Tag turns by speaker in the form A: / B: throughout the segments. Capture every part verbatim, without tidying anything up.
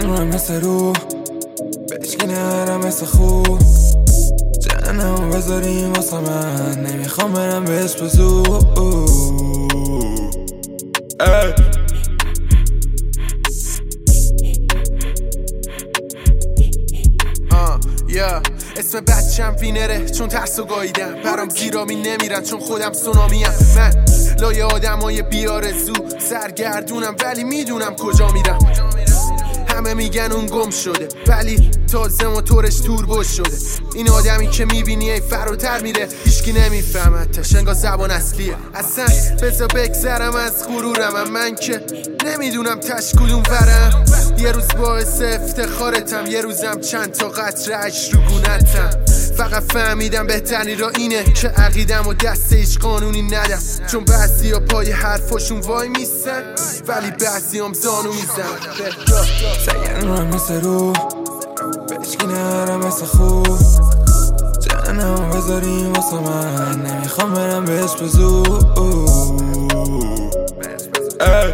A: رو مثل رو بهشکی نهرم مثل خوب جهنمو بذاریم واسه من نمیخوام برم بهش بزو ای
B: yeah. اسم بچم وینره چون ترسو گاییدم برام زیرامی نمیرن چون خودم سونامیم من لایه آدمای بیارزو سرگردونم ولی میدونم کجا میرم همه میگن اون گم شده ولی تازه موتورش توربو شده این آدمی که میبینی ای فراتر میره هیچکی نمیفهمتش انگار زبان اصلیه اصلا بذار بگذرم از غرورم من که نمیدونم تش کدوم ورم یه روز باعث افتخارتم یه روزم چند تا قطره عشق رو گونتم فقط فهمیدم بهترین را اینه که عقیدم و دست هیچ قانونی ندم چون بعضی ها پای حرفاشون وای میستن ولی بعضی هم زانو میزن
A: سگن رو مثل رو بهشکی نهرم مثل خوب جهنمو بذاریم واسه من نمیخوام برم بهش بزو ای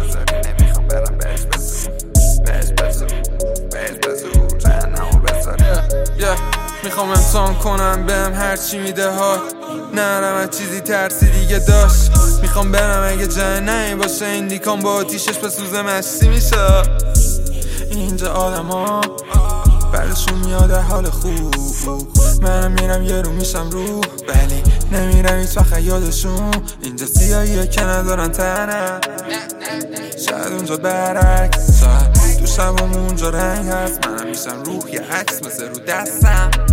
A: میخوام امتحان کنم بهم هرچی میده ها نرم از چیزی ترسی دیگه داشت میخوام برم اگه جای نهی باشه این دیکام با آتیشش به سوزه مشتی میشه اینجا آدم ها بعدشون میاد حال خوب منم میرم یه رو میشم رو ولی نمیرم هیچ وقت یادشون اینجا سیاهیه که ندارن تنه شاید اونجا برعکس شاید تو شبم اونجا رنگ هست منم میشم روح یه عکس مثل رو دستم